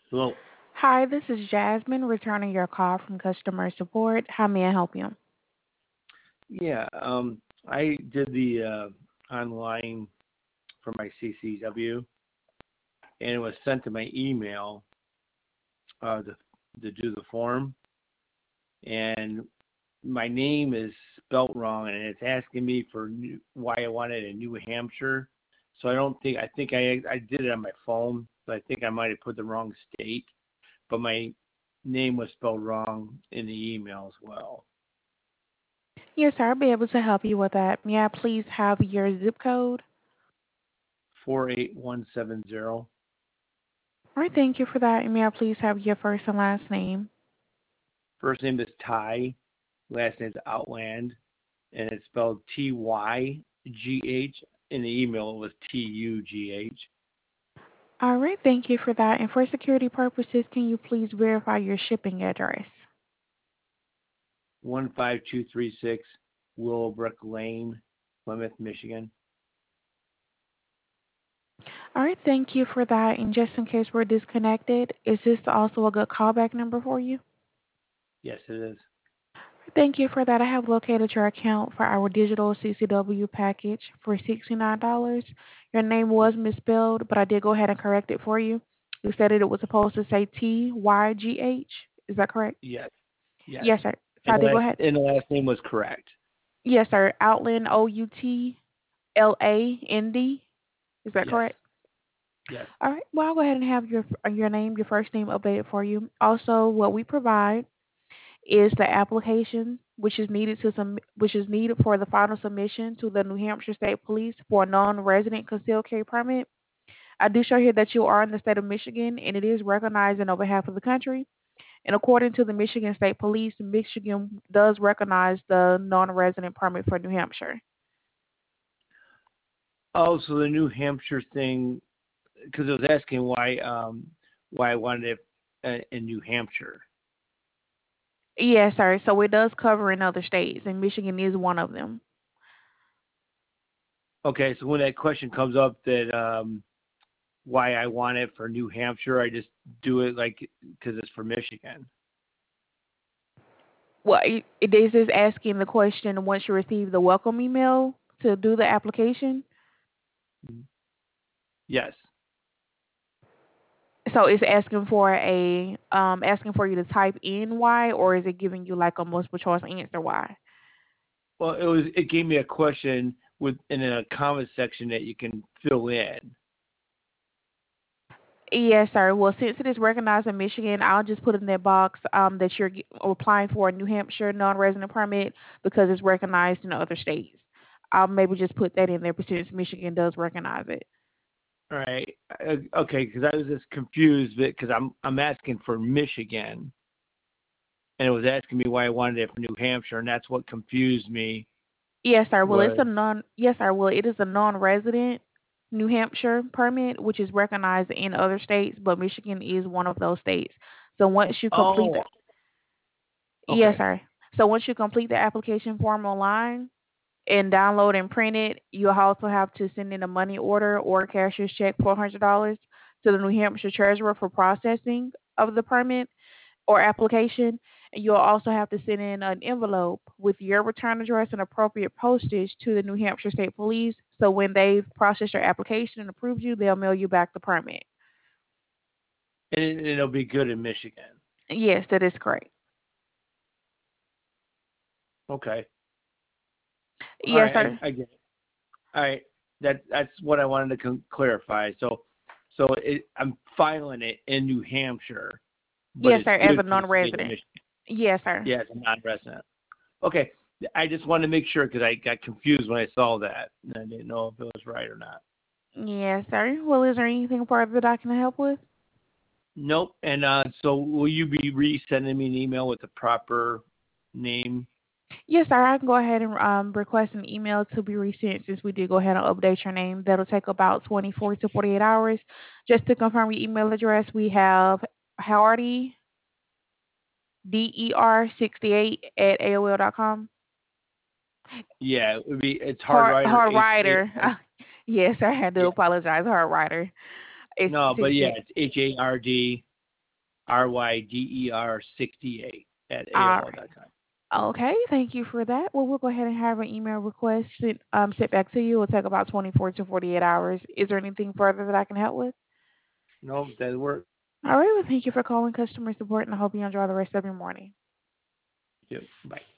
Well, Hi, this is Jasmine returning your call from customer support. How may I help you? yeah, I did the online for my CCW, and it was sent to my email to do the form, and my name is spelt wrong, and it's asking me for why I wanted a New Hampshire. So I think I did it on my phone, but I think I might have put the wrong state, but my name was spelled wrong in the email as well. Yes, sir. I'll be able to help you with that. May I please have your zip code? 48170. All right, thank you for that. And may I please have your first and last name? First name is Ty, last name is Outland, and it's spelled Tygh. In the email, it was Tugh. All right, thank you for that. And for security purposes, can you please verify your shipping address? 15236 Willowbrook Lane, Plymouth, Michigan. All right, thank you for that. And just in case we're disconnected, is this also a good callback number for you? Yes, it is. Thank you for that. I have located your account for our digital CCW package for $69. Your name was misspelled, but I did go ahead and correct it for you. You said it was supposed to say Tygh. Is that correct? Yes, yes. Yes, sir. So I did go ahead. And the last name was correct. Yes, sir. Outland Outland. Is that Yes, correct? yes. All right. Well, I'll go ahead and have your name, your first name updated for you. Also, what we provide is the application which is needed for the final submission to the New Hampshire State Police for a non-resident concealed carry permit. I do show here that you are in the state of Michigan and it is recognized in over half of the country. And according to the Michigan State Police, Michigan does recognize the non-resident permit for New Hampshire. Oh, so the New Hampshire thing, because it was asking why I wanted it in New Hampshire. Yes, sir. So it does cover in other states, and Michigan is one of them. Okay, so when that question comes up that why I want it for New Hampshire, I just do it like because it's for Michigan. Well, it is just asking the question once you receive the welcome email to do the application. Mhm. Yes. So it's asking for you to type in why, or is it giving you like a multiple choice answer why? Well, it gave me a question with in a comment section that you can fill in. Yes, sir. Well, since it is recognized in Michigan, I'll just put in that box that you're applying for a New Hampshire non-resident permit because it's recognized in other states. I'll maybe just put that in there since Michigan does recognize it. All right. Okay, because I was just confused because I'm asking for Michigan, and it was asking me why I wanted it for New Hampshire, and that's what confused me. Yes, sir. Well, Was Yes, sir. Well, it is a non-resident New Hampshire permit, which is recognized in other states, but Michigan is one of those states. So once you complete oh the Yes, okay. sir. So once you complete the application form online and download and print it, you'll also have to send in a money order or a cashier's check for $100 to the New Hampshire Treasurer for processing of the permit or application. And you'll also have to send in an envelope with your return address and appropriate postage to the New Hampshire State Police. So when they've processed your application and approved you, they'll mail you back the permit. And it'll be good in Michigan. Yes, that is correct. Okay. All Yes, right. sir. I get it. All right. That's what I wanted to clarify. I'm filing it in New Hampshire, but Yes, it's sir, as good a for the state of non-resident. Michigan. Yes, sir. Yeah, as a non-resident. Okay. I just wanted to make sure because I got confused when I saw that, and I didn't know if it was right or not. Yes, sir. Well, is there anything further that I can help with? Nope. And so will you be resending me an email with the proper name? Yes, sir. I can go ahead and request an email to be resent since we did go ahead and update your name. That'll take about 24 to 48 hours. Just to confirm your email address, we have Hardy, DER68 at AOL.com. Yeah, it would be. It's Hard Rider Hard Rider. HAR. Yes, I had to Yeah. apologize. Hard Rider. It's No, but yeah, 68. it's HARD. RYDER68 at All AOL.com. right. Okay, thank you for that. Well, we'll go ahead and have an email request sent back to you. It'll take about 24 to 48 hours. Is there anything further that I can help with? No, that works. All right. Well, thank you for calling customer support, and I hope you enjoy the rest of your morning. Yep. Bye.